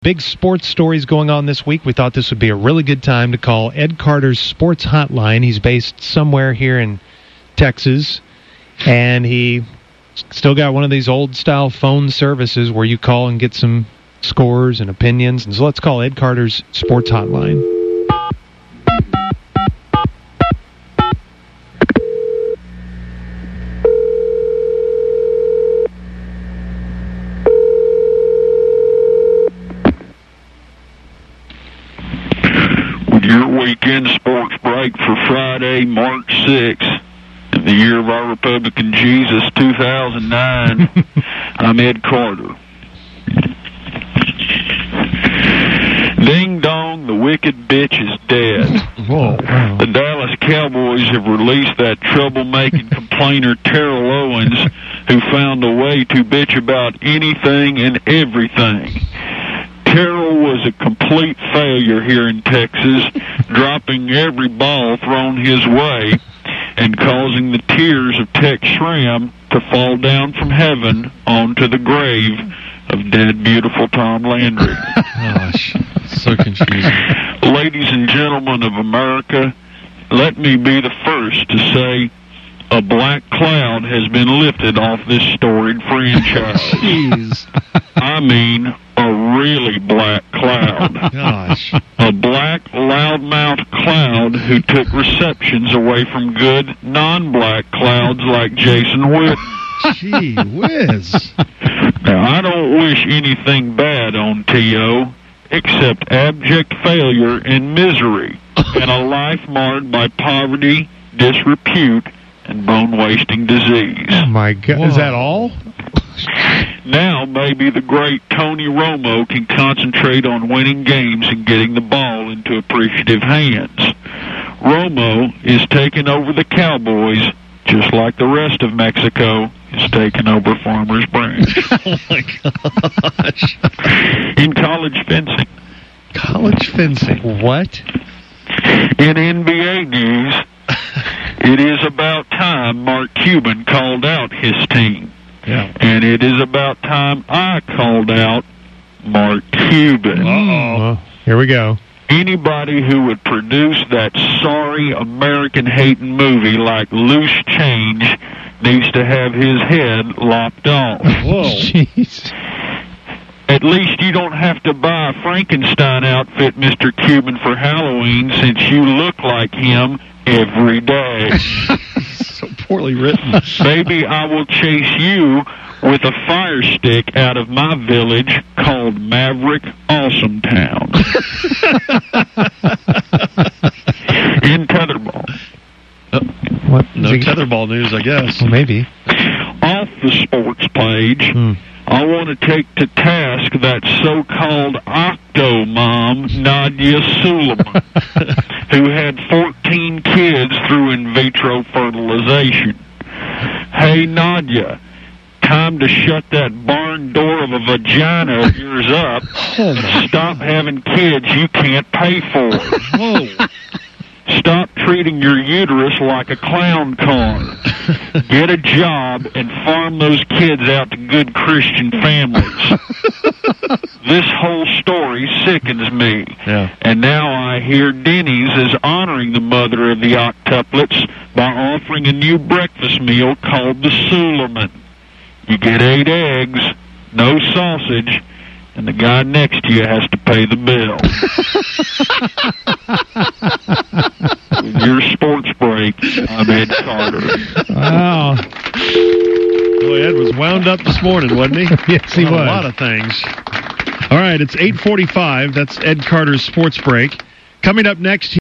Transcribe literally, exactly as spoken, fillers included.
Big sports stories going on this week. We thought this would be a really good time to call Ed Carter's Sports Hotline. He's based somewhere here in Texas, and he still got one of these old-style phone services where you call and get some scores and opinions. And so let's call Ed Carter's Sports Hotline. Your weekend sports break for Friday, March sixth, in the year of our Republican Jesus, two thousand nine. I'm Ed Carter. Ding dong, the wicked bitch is dead. Whoa, wow. The Dallas Cowboys have released that troublemaking complainer Terrell Owens, who found a way to bitch about anything and everything. Terrell was a complete failure here in Texas, dropping every ball thrown his way and causing the tears of Tex Schramm to fall down from heaven onto the grave of dead, beautiful Tom Landry. Gosh, so confusing. Ladies and gentlemen of America, let me be the first to say a black cloud has been lifted off this storied franchise. Jeez. I mean, a really black cloud. Gosh. A black, loudmouth cloud who took receptions away from good, non-black clouds like Jason Witten. Gee whiz. Now, I don't wish anything bad on T O except abject failure and misery and a life marred by poverty, disrepute, and bone-wasting disease. Oh, my God. Whoa. Is that all? Now maybe the great Tony Romo can concentrate on winning games and getting the ball into appreciative hands. Romo is taking over the Cowboys just like the rest of Mexico is taking over Farmers Branch. Oh, my gosh. In college fencing. College fencing. What? In N B A news, it is about time Mark Cuban called out his team. Yeah. And it is about time I called out Mark Cuban. Uh-oh. Well, here we go. Anybody who would produce that sorry American-hating movie like Loose Change needs to have his head lopped off. Whoa. Jeez. At least you don't have to buy a Frankenstein outfit, Mister Cuban, for Halloween, since you look like him every day. So poorly written. Maybe I will chase you with a fire stick out of my village called Maverick Awesome Town. In tetherball. Uh, What? no tetherball news, I guess. Well, maybe. Off the sports page, Hmm. I want to take to task that so-called octo-mom, Nadia Suleiman, who had fourteen kids through in vitro fertilization. Hey, Nadia, time to shut that barn door of a vagina of yours up Oh, and stop having kids you can't pay for. Whoa. Stop treating your uterus like a clown car. Get a job and farm those kids out to good Christian families. This whole story sickens me. Yeah. And now I hear Denny's is honoring the mother of the octuplets by offering a new breakfast meal called the Suleiman. You get eight eggs, no sausage, and the guy next to you has to pay the bill. With your sports break, I'm Ed Carter. Wow. Boy, Ed was wound up this morning, wasn't he? Yes, he On was. A lot of things. All right, it's eight forty-five. That's Ed Carter's Sports Break. Coming up next...